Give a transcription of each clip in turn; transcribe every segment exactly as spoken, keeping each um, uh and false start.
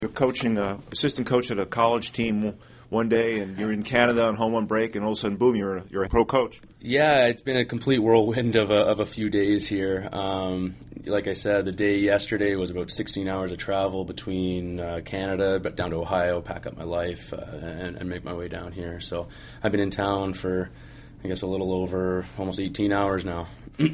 You're coaching, uh, assistant coach at a college team one day, and you're in Canada on home on break, and all of a sudden, boom, you're a, you're a pro coach. Yeah, it's been a complete whirlwind of a, of a few days here. Um, like I said, the day yesterday was about sixteen hours of travel between uh, Canada, but down to Ohio, pack up my life, uh, and, and make my way down here. So I've been in town for, I guess, a little over almost eighteen hours now.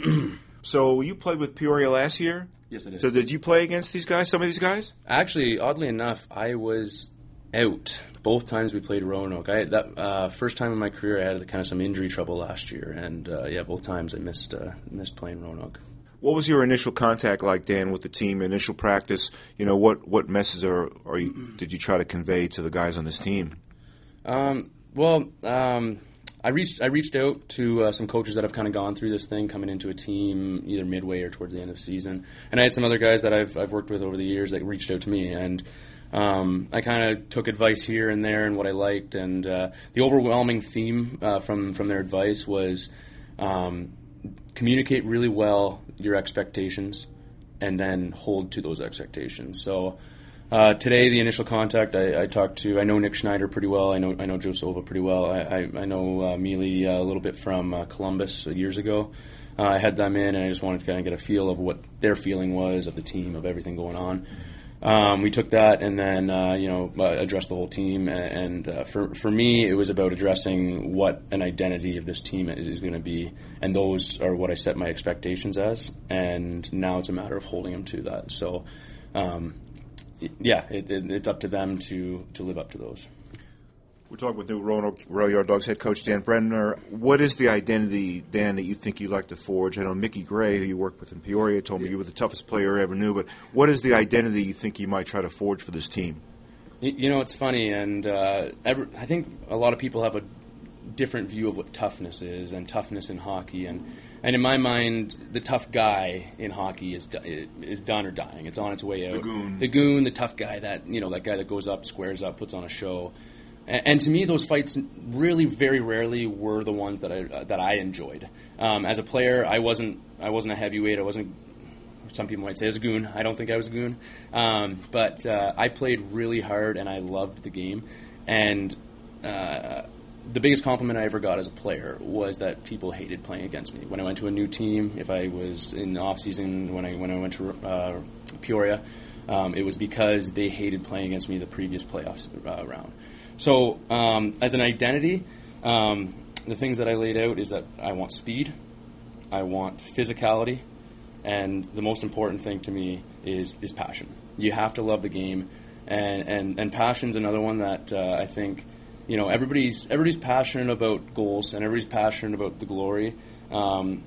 So you played with Peoria last year? Yes, I did. So did you play against these guys, some of these guys? Actually, oddly enough, I was out both times we played Roanoke. I that uh, first time in my career, I had kind of some injury trouble last year, and uh, yeah, both times I missed uh, missed playing Roanoke. What was your initial contact like, Dan, with the team? Initial practice, you know, what what message are, are you, did you try to convey to the guys on this team? Um, well, um, I reached I reached out to uh, some coaches that have kind of gone through this thing, coming into a team either midway or towards the end of the season, and I had some other guys that I've I've worked with over the years that reached out to me, and um, I kind of took advice here and there and what I liked, and uh, the overwhelming theme uh, from from their advice was um, communicate really well your expectations, and then hold to those expectations. So. Uh, today, the initial contact, I, I talked to, I know Nick Schneider pretty well, I know I know Joe Silva pretty well, I, I, I know uh, Mealy uh, a little bit from uh, Columbus uh, years ago. Uh, I had them in, and I just wanted to kind of get a feel of what their feeling was of the team, of everything going on. Um, we took that and then, uh, you know, uh, addressed the whole team, and uh, for for me, it was about addressing what an identity of this team is, is going to be, and those are what I set my expectations as, and now it's a matter of holding them to that. So, um, Yeah, it, it, it's up to them to, to live up to those. We're talking with new Roanoke Royal Yard Dogs head coach Dan Brenner. What is the identity, Dan, that you think you'd like to forge? I know Mickey Gray, who you worked with in Peoria, told me you were the toughest player I ever knew, but what is the identity you think you might try to forge for this team? You, you know, it's funny, and uh, every, I think a lot of people have a different view of what toughness is and toughness in hockey, and And in my mind, the tough guy in hockey is is done or dying. It's on its way out. The goon. The goon, the tough guy, that you know, that guy that goes up, squares up, puts on a show. And, and to me, those fights really, very rarely were the ones that I uh, that I enjoyed. Um, as a player, I wasn't I wasn't a heavyweight. I wasn't. Some people might say I was a goon. I don't think I was a goon. Um, but uh, I played really hard, and I loved the game. And uh, the biggest compliment I ever got as a player was that people hated playing against me. When I went to a new team, if I was in the off season, when I when I went to uh, Peoria, um, it was because they hated playing against me the previous playoffs uh, round. So um, as an identity, um, the things that I laid out is that I want speed, I want physicality, and the most important thing to me is is passion. You have to love the game, and and, and passion's another one that uh, I think. You know, everybody's everybody's passionate about goals, and everybody's passionate about the glory. Um,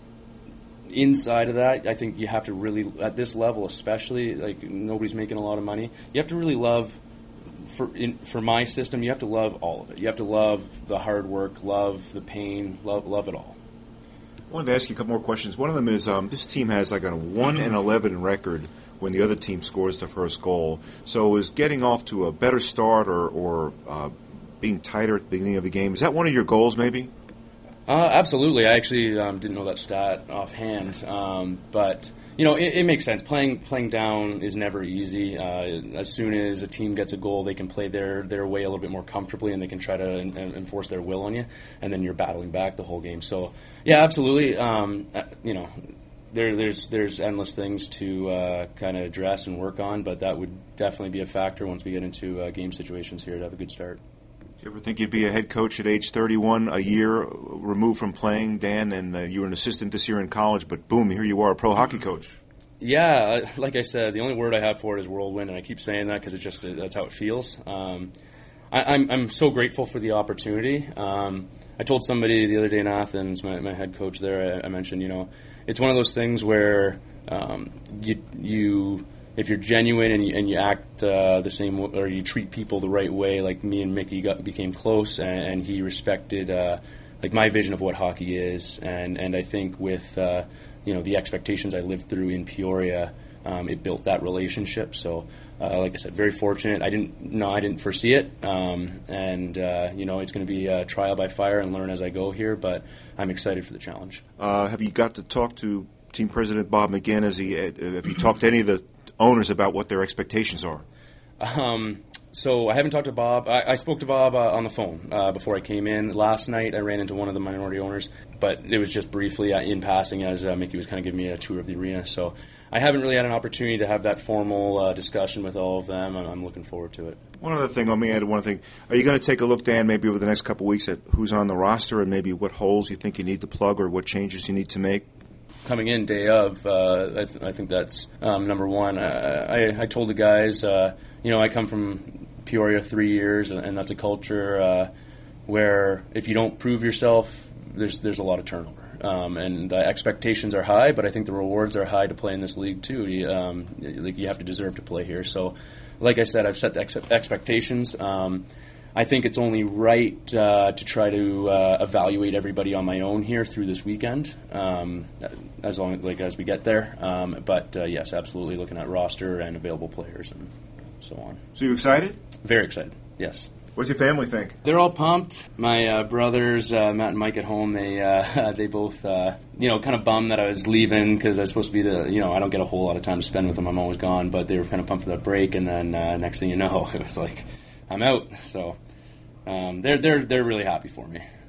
inside of that, I think you have to really, at this level especially, like nobody's making a lot of money, you have to really love, for in, for my system, you have to love all of it. You have to love the hard work, love the pain, love love it all. I wanted to ask you a couple more questions. One of them is um, this team has like a one and eleven record when the other team scores the first goal. So is getting off to a better start or, or uh, being tighter at the beginning of the game, is that one of your goals maybe? Uh, absolutely. I actually um, didn't know that stat offhand, um, but you know it, it makes sense. Playing playing down is never easy. Uh, as soon as a team gets a goal, they can play their, their way a little bit more comfortably, and they can try to en- enforce their will on you, and then you're battling back the whole game. So yeah, absolutely. Um, you know. There, there's there's endless things to uh, kind of address and work on, but that would definitely be a factor once we get into uh, game situations here to have a good start. Did you ever think you'd be a head coach at age thirty-one, a year removed from playing, Dan, and uh, you were an assistant this year in college, but boom, here you are, a pro hockey coach? Yeah, like I said, the only word I have for it is whirlwind, and I keep saying that because it's just that's how it feels. Um, I, I'm I'm so grateful for the opportunity. Um, I told somebody the other day in Athens, my, my head coach there, I, I mentioned, you know, it's one of those things where um, you you if you're genuine and you, and you act uh, the same, or you treat people the right way, like me and Mickey got, became close, and, and he respected uh, like my vision of what hockey is, and, and I think with uh, you know the expectations I lived through in Peoria, um, it built that relationship. So, uh, like I said, very fortunate. I didn't no, I didn't foresee it, um, and uh, you know it's going to be a trial by fire and learn as I go here. But I'm excited for the challenge. Uh, have you got to talk to team president Bob McGinn? Has he have you talked to any of the owners about what their expectations are? Um, so I haven't talked to Bob. I, I spoke to Bob uh, on the phone uh, before I came in. Last night I ran into one of the minority owners, but it was just briefly uh, in passing as uh, Mickey was kind of giving me a tour of the arena. So I haven't really had an opportunity to have that formal uh, discussion with all of them, and I'm looking forward to it. One other thing, let me add one thing. Are you going to take a look, Dan, maybe over the next couple of weeks at who's on the roster and maybe what holes you think you need to plug or what changes you need to make? Coming in day of, uh, I, th- I think that's um, number one. I, I, I told the guys, uh, you know, I come from Peoria three years, and, and that's a culture uh, where if you don't prove yourself, there's there's a lot of turnover. Um, and uh, expectations are high, but I think the rewards are high to play in this league too. You, um, like you have to deserve to play here. So, like I said, I've set the ex- expectations. Um, I think it's only right uh, to try to uh, evaluate everybody on my own here through this weekend, um, as long as like as we get there. Um, but uh, yes, absolutely looking at roster and available players and so on. So you excited? Very excited. Yes. What does your family think? They're all pumped. My uh, brothers, uh, Matt and Mike at home, they uh, they both, uh, you know, kind of bummed that I was leaving because I was supposed to be the, you know, I don't get a whole lot of time to spend with them. I'm always gone, but they were kind of pumped for that break. And then uh, next thing you know, it was like, I'm out. So um, they're they're they're really happy for me.